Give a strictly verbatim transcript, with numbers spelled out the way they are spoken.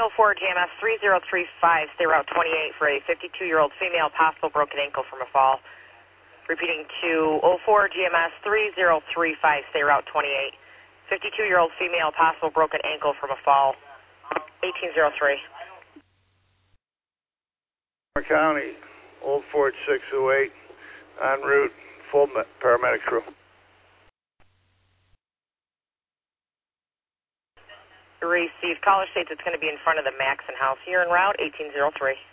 oh four G M S three zero three five, stay route twenty-eight for a fifty-two-year-old female, possible broken ankle from a fall. Repeating to oh four G M S three zero three five, stay route twenty-eight. fifty-two-year-old female, possible broken ankle from a fall. eighteen oh three. County, Old Fort six oh eight, en route, full paramedic crew. Received. Caller states it's going to be in front of the Maxon house here en route, eighteen oh three.